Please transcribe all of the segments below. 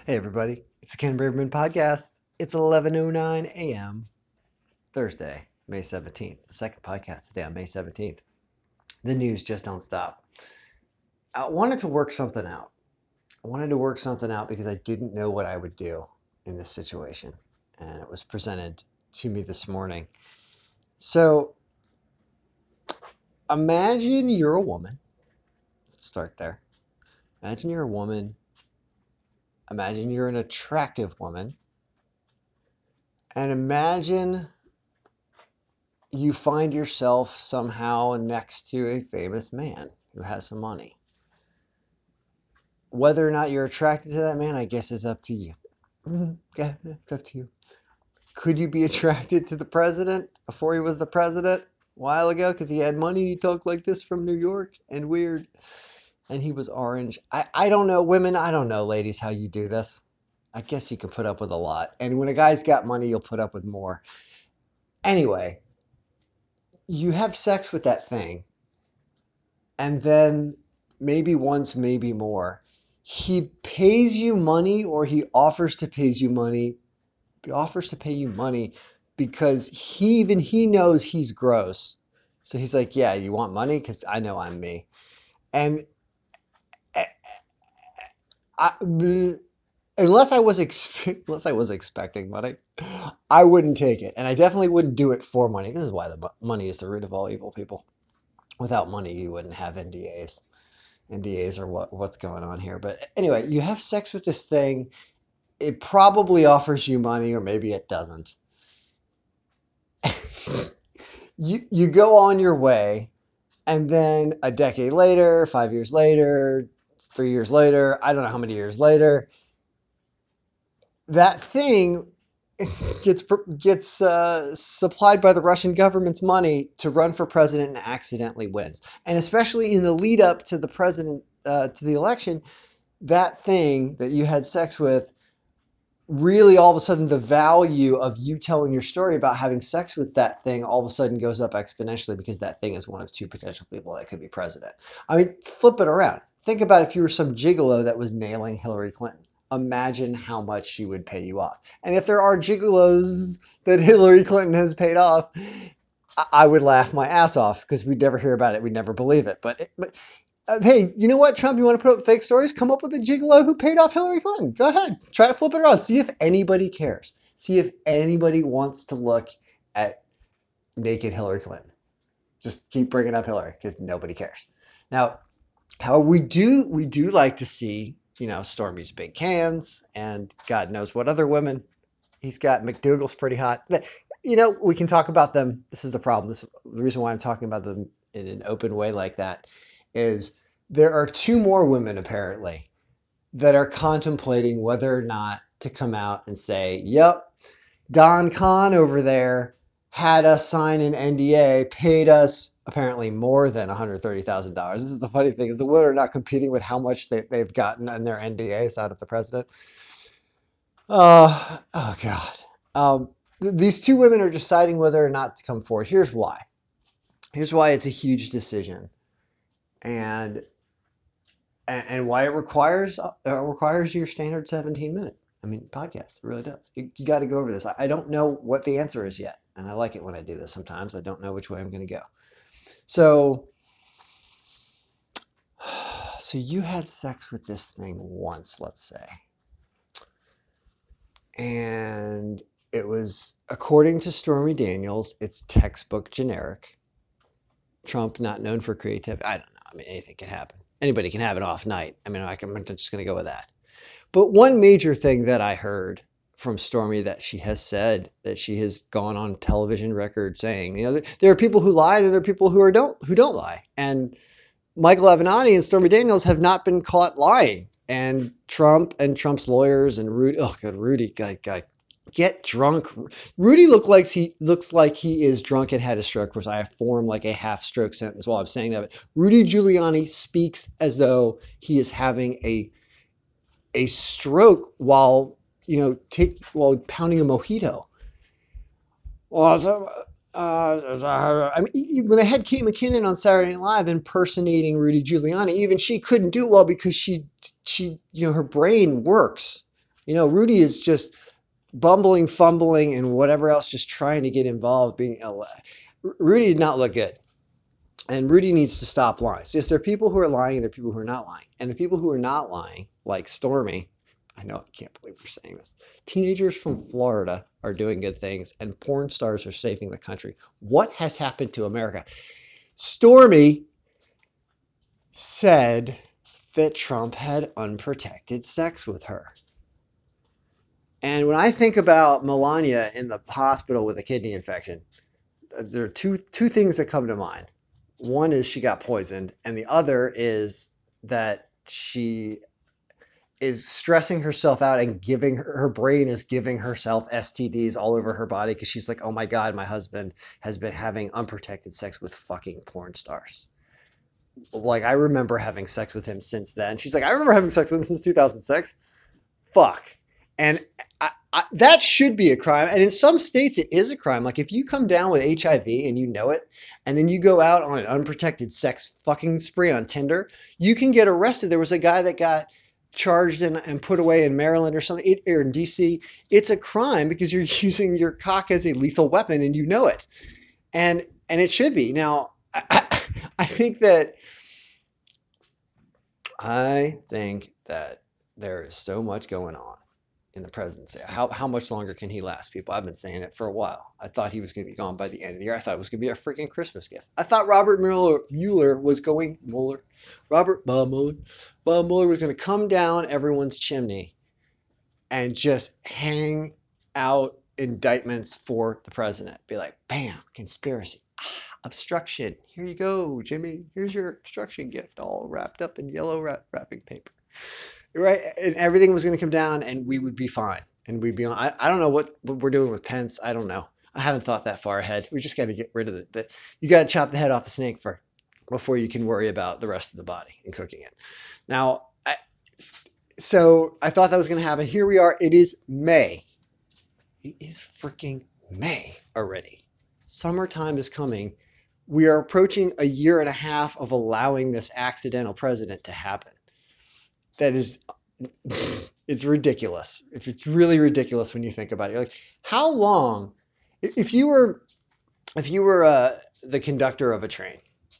Hey everybody, it's the Ken Braverman podcast. It's 11:09 a.m. Thursday, May 17th. It's the second podcast today on May 17th. The news just don't stop. I wanted to work something out. I wanted to work something out because I didn't know what I would do in this situation. And it was presented to me this morning. So imagine you're a woman. Let's start there. Imagine you're a woman. Imagine you're an attractive woman. And imagine you find yourself somehow next to a famous man who has some money. Whether or not you're attracted to that man, I guess is up to you. Yeah, it's up to you. Could you be attracted to the president before he was the president a while ago because he had money? He talked like this from New York and weird, and he was orange. I don't know, women. I don't know, ladies, how you do this. I guess you can put up with a lot. And when a guy's got money, you'll put up with more. Anyway, you have sex with that thing and then maybe once, maybe more, he pays you money or he offers to pay you money. He offers to pay you money because he knows he's gross. So he's like, yeah, you want money? Because I know I'm me. And I, unless I was expecting money, I wouldn't take it. And I definitely wouldn't do it for money. This is why the money is the root of all evil, people. Without money, you wouldn't have NDAs or what's going on here. But anyway, you have sex with this thing. It probably offers you money, or maybe it doesn't. You go on your way, and then a decade later, 5 years later, 3 years later, I don't know how many years later, that thing gets supplied by the Russian government's money to run for president and accidentally wins. And especially in the lead up to the president to the election, that thing that you had sex with, really all of a sudden the value of you telling your story about having sex with that thing all of a sudden goes up exponentially because that thing is one of two potential people that could be president. I mean, flip it around. Think about if you were some gigolo that was nailing Hillary Clinton. Imagine how much she would pay you off. And if there are gigolos that Hillary Clinton has paid off, I would laugh my ass off because we'd never hear about it. We'd never believe it. But hey, you know what, Trump? You want to put up fake stories? Come up with a gigolo who paid off Hillary Clinton. Go ahead. Try to flip it around. See if anybody cares. See if anybody wants to look at naked Hillary Clinton. Just keep bringing up Hillary because nobody cares. Now, how we do like to see, Stormy's big cans and God knows what other women. He's got McDougal's pretty hot. But, we can talk about them. This is the problem. The reason why I'm talking about them in an open way like that is there are two more women apparently that are contemplating whether or not to come out and say, "Yep, Don Khan over there had us sign an NDA, paid us apparently more than $130,000." This is the funny thing: is the women are not competing with how much they've gotten in their NDAs out of the president. Oh God. These two women are deciding whether or not to come forward. Here's why. Here's why it's a huge decision, and and why it requires your standard 17-minute. I mean, podcast. It really does. You got to go over this. I don't know what the answer is yet, and I like it when I do this. Sometimes I don't know which way I'm going to go. So, so you had sex with this thing once, let's say, and it was, according to Stormy Daniels, it's textbook generic. Trump, not known for creativity. I don't know. I mean, anything can happen. Anybody can have an off night. I mean, I'm just going to go with that. But one major thing that I heard from Stormy that she has said, that she has gone on television record saying, there are people who lie and there are people who don't lie. And Michael Avenatti and Stormy Daniels have not been caught lying. And Trump and Trump's lawyers and Rudy, oh God, Rudy, God, get drunk. Rudy looks like he is drunk and had a stroke. Of course, I form like a half stroke sentence while I'm saying that. But Rudy Giuliani speaks as though he is having a stroke while while pounding a mojito. Well, I mean, when they had Kate McKinnon on Saturday Night Live impersonating Rudy Giuliani, even she couldn't do it well because she her brain works Rudy is just bumbling, fumbling, and whatever else, just trying to get involved. Rudy did not look good. And Rudy needs to stop lying. So yes, there are people who are lying and there are people who are not lying. And the people who are not lying, like Stormy, I know, I can't believe we're saying this. Teenagers from Florida are doing good things and porn stars are saving the country. What has happened to America? Stormy said that Trump had unprotected sex with her. And when I think about Melania in the hospital with a kidney infection, there are two things that come to mind. One is she got poisoned, and the other is that she is stressing herself out and giving her brain is giving herself STDs all over her body because she's like, oh my God, my husband has been having unprotected sex with fucking porn stars. Like, I remember having sex with him since then. She's like, I remember having sex with him since 2006. Fuck. And that should be a crime. And in some states, it is a crime. Like if you come down with HIV and you know it, and then you go out on an unprotected sex fucking spree on Tinder, you can get arrested. There was a guy that got charged and put away in Maryland or something, or in DC. It's a crime because you're using your cock as a lethal weapon and you know it. And it should be. Now, I think that I think that there is so much going on in the presidency. How much longer can he last, people? I've been saying it for a while. I thought he was going to be gone by the end of the year. I thought it was going to be a freaking Christmas gift. I thought Mueller was going Mueller, Robert Bob Mueller, Bob Mueller was going to come down everyone's chimney and just hang out indictments for the president. Be like, bam, conspiracy, obstruction. Here you go, Jimmy. Here's your obstruction gift, all wrapped up in yellow wrapping paper. Right, and everything was going to come down, and we would be fine, and we'd be on. I don't know what we're doing with Pence. I don't know. I haven't thought that far ahead. We just got to get rid of it. You got to chop the head off the snake first before you can worry about the rest of the body and cooking it. Now, so I thought that was going to happen. Here we are. It is May. It is freaking May already. Summertime is coming. We are approaching a year and a half of allowing this accidental president to happen. That is, it's ridiculous. It's really ridiculous when you think about it. You're like, how long? If you were the conductor of a train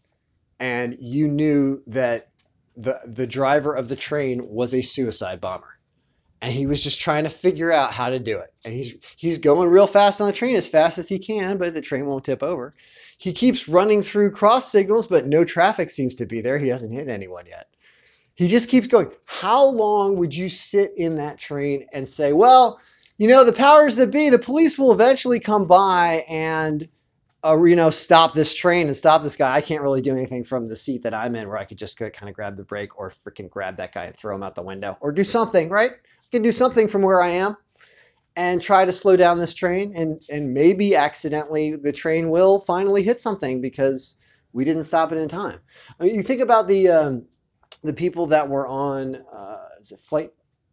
and you knew that the driver of the train was a suicide bomber and he was just trying to figure out how to do it, and he's going real fast on the train, as fast as he can, but the train won't tip over. He keeps running through cross signals, but no traffic seems to be there. He hasn't hit anyone yet. He just keeps going. How long would you sit in that train and say, well, the powers that be, the police will eventually come by and, stop this train and stop this guy. I can't really do anything from the seat that I'm in where I could just kind of grab the brake or freaking grab that guy and throw him out the window or do something, right? I can do something from where I am and try to slow down this train, and maybe accidentally the train will finally hit something because we didn't stop it in time. I mean, you think about the people that were on is it flight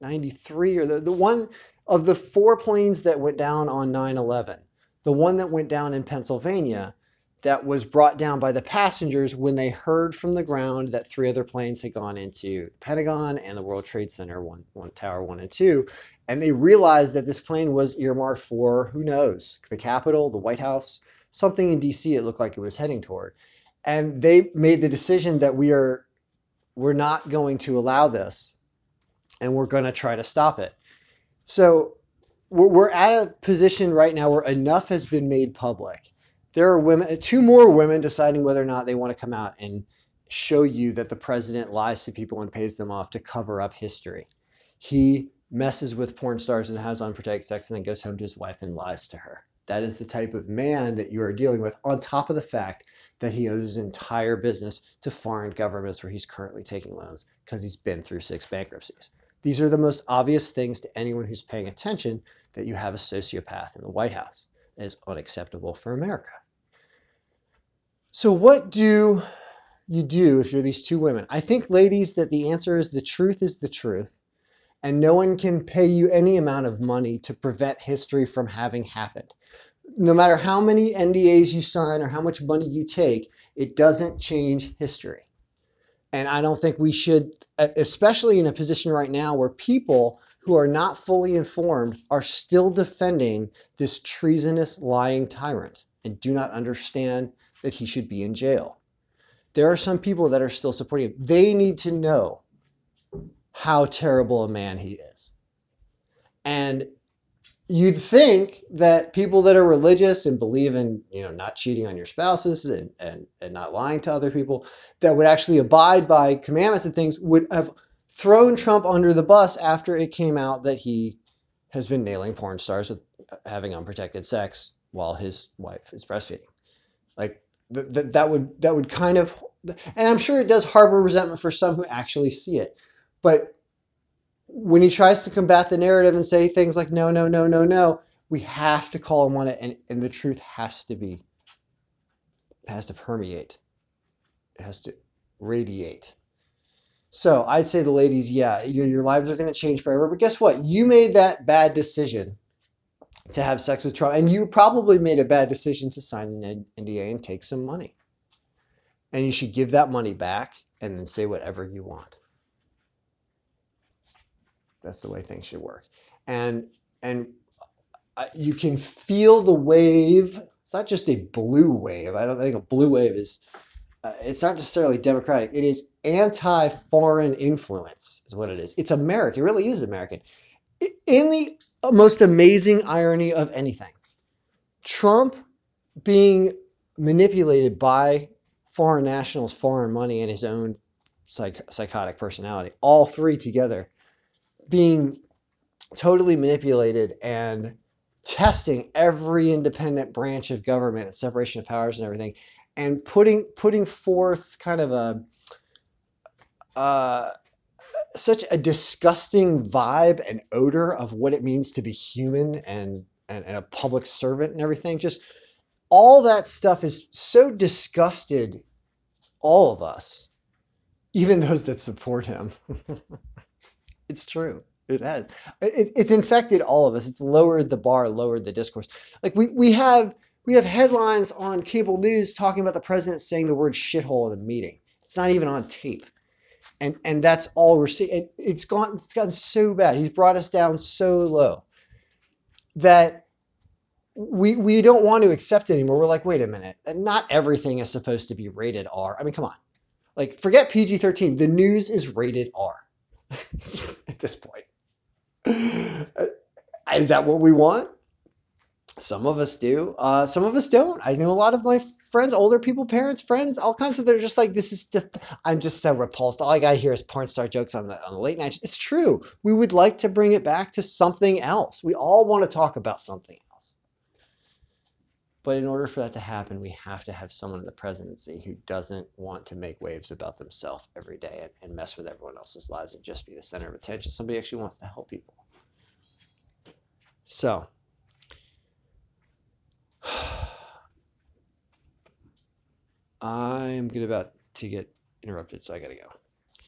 93 or the one of the four planes that went down on 9/11, the one that went down in Pennsylvania, that was brought down by the passengers when they heard from the ground that three other planes had gone into the Pentagon and the World Trade Center, one tower 1 and 2, and they realized that this plane was earmarked for, who knows, the Capitol, the White House, something in DC it looked like it was heading toward. And they made the decision that we're not going to allow this, and we're going to try to stop it. So we're at a position right now where enough has been made public. There are two more women deciding whether or not they want to come out and show you that the president lies to people and pays them off to cover up history. He messes with porn stars and has unprotected sex and then goes home to his wife and lies to her. That is the type of man that you are dealing with, on top of the fact that he owes his entire business to foreign governments where he's currently taking loans because he's been through 6 bankruptcies. These are the most obvious things to anyone who's paying attention, that you have a sociopath in the White House. That is unacceptable for America. So what do you do if you're these two women? I think, ladies, that the answer is the truth is the truth. And no one can pay you any amount of money to prevent history from having happened. No matter how many NDAs you sign or how much money you take, it doesn't change history. And I don't think we should, especially in a position right now where people who are not fully informed are still defending this treasonous, lying tyrant and do not understand that he should be in jail. There are some people that are still supporting him. They need to know how terrible a man he is. And you'd think that people that are religious and believe in, not cheating on your spouses and not lying to other people, that would actually abide by commandments and things, would have thrown Trump under the bus after it came out that he has been nailing porn stars with having unprotected sex while his wife is breastfeeding. Like that would kind of, and I'm sure it does harbor resentment for some who actually see it, but when he tries to combat the narrative and say things like no, no, no, no, no, we have to call him on it, and the truth has to permeate, it has to radiate. So I'd say the ladies, yeah, your lives are going to change forever. But guess what? You made that bad decision to have sex with Trump, and you probably made a bad decision to sign an NDA and take some money. And you should give that money back and then say whatever you want. That's the way things should work. And you can feel the wave. It's not just a blue wave. I don't think a blue wave is, it's not necessarily democratic. It is anti-foreign influence is what it is. It's American. It really is American. In the most amazing irony of anything, Trump being manipulated by foreign nationals, foreign money, and his own psychotic personality, all three together, being totally manipulated and testing every independent branch of government and separation of powers and everything, and putting forth kind of a such a disgusting vibe and odor of what it means to be human and a public servant and everything. Just all that stuff is so disgusted all of us, even those that support him. It's true. It has. It's infected all of us. It's lowered the bar, lowered the discourse. Like we have headlines on cable news talking about the president saying the word shithole in a meeting. It's not even on tape. And that's all we're seeing. It's gotten so bad. He's brought us down so low that we don't want to accept it anymore. We're like, wait a minute. Not everything is supposed to be rated R. I mean, come on. Like, forget PG-13. The news is rated R at this point. Is that what we want? Some of us do. Some of us don't. I know a lot of my friends, older people, parents, friends, all kinds of. They're just like, this is just. I'm just so repulsed. All I gotta hear is porn star jokes on the late night. It's true. We would like to bring it back to something else. We all want to talk about something else. But in order for that to happen, we have to have someone in the presidency who doesn't want to make waves about themselves every day and mess with everyone else's lives and just be the center of attention. Somebody actually wants to help people. So, I'm about to get interrupted, so I gotta go.